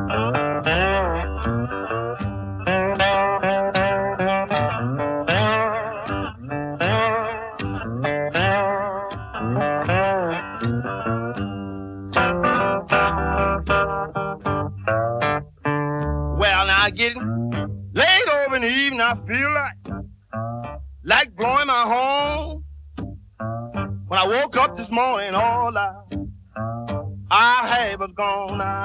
Well, now getting late over in the evening, I feel like blowing my horn. When I woke up this morning, all I have was gone.